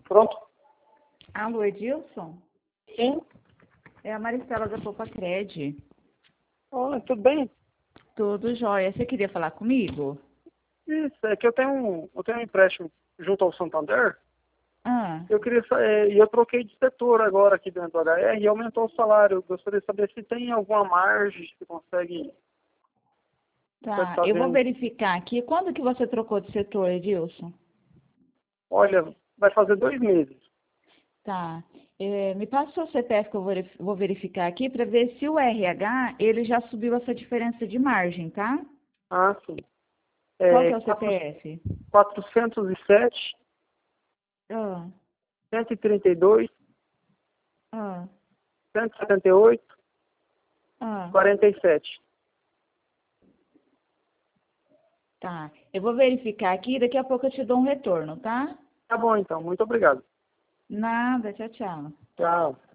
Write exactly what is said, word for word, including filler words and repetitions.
Pronto? Alô, Edilson? Sim. É a Maristela da Popacred. Olha, tudo bem? Tudo jóia. Você queria falar comigo? Isso, é que eu tenho um, eu tenho um empréstimo junto ao Santander. Ah, Eu queria sa- é, e eu troquei de setor agora aqui dentro do H R e aumentou o salário. Eu gostaria de saber se tem alguma margem que consegue consegue tá. estar Eu vou vendo. verificar aqui. Quando que você trocou de setor, Edilson? Olha, vai fazer dois meses. Tá. É, me passa o seu C P F que eu vou verif- vou verificar aqui para ver se o R H ele já subiu essa diferença de margem, tá? Ah, sim. Qual que É é o quatro- C P F? quatrocentos e sete, Ah, cento e trinta e dois, ah, cento e setenta e oito, ah. quarenta e sete. Tá. Eu vou verificar aqui e daqui a pouco eu te dou um retorno, tá? Tá bom então, muito obrigado. Nada, tchau, tchau. Tchau.